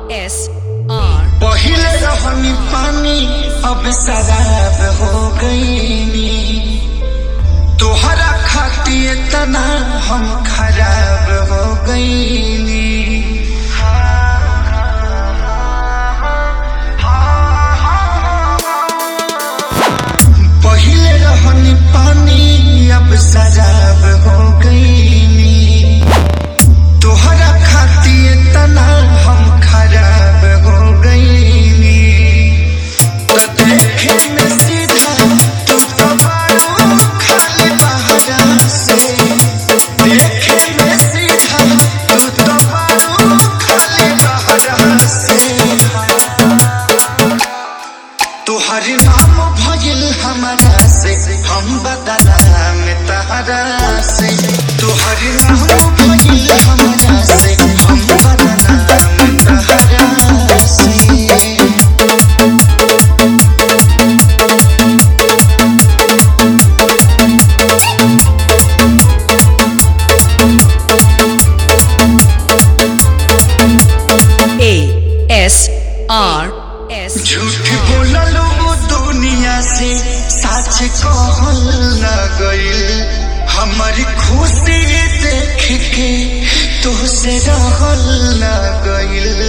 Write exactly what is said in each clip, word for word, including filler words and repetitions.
S R पहिले रहनी पानी अब शराब हो गईनी। तोहरा खातिर तना हम खराब हो गईनी। पहिले रहनी पानी अब शराब हो गईनी। तोहरा खातिर तना हम खराब हो गईनी। तो देखे में सीधा तू तो बारू खाली बहरा से। देखे में सीधा तू तो बारू खाली बहरा से। तोहर नाम भइल हमारा से हम बदनाम तहरा से। तोहर नाम भइल हमारा से हम बदनाम तहरा से। ए एस आर एस झूठ बोललो दुनिया से सच कहल न गइल। हमारी खुशी देख के तुझसे रहल न गइल।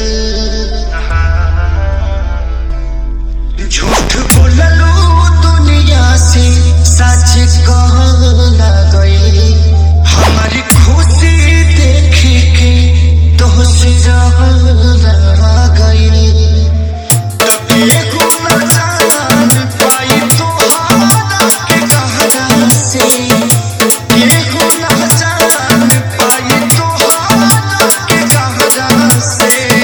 झूठ बोललो दुनिया से सच कहल न गइल। हमारी खुशी देख के तुझसे रहल न गइल। एगो न जान पाई तोहरा के कहरा से। एगो न जान पाई तोहरा के कहरा से।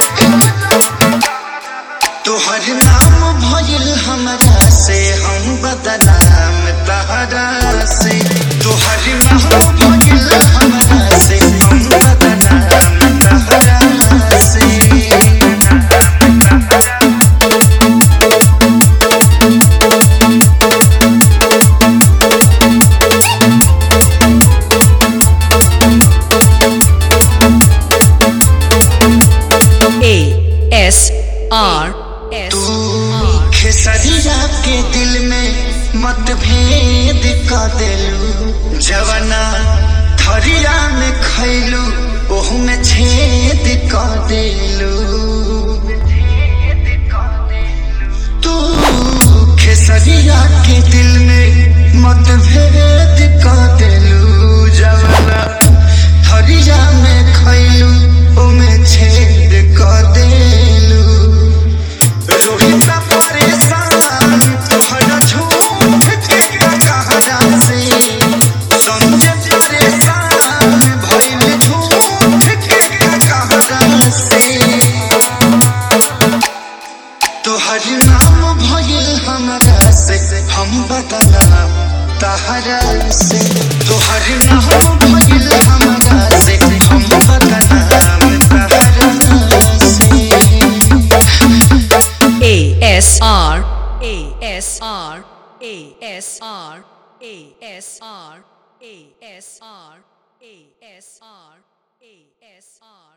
तोहर नाम भइल हमरा से हम बदनाम तहरा से। तोहर नाम भइल हमरा से हम बदनाम तहरा से। ए एस आर एस तू खेसरिया के दिल में मतभेद क देलू। जवना थरिया में खैलू ओहू में छेद क देलू। तू खेसरिया के दिल में मतभेद क देलू। जवना थरिया में खैलू ओमे छेद क देलू। रोहित परेशान तोहरा झूठ के कहरा से। समझे परेशान भइल झूठ के कहरा से। तोहर नाम भइल हमरा से हम बदनाम तहरा से। तोहर नाम भइल हमरा से हम बदनाम तहरा से। A S R A S R A S R A S R A S R A S R A S R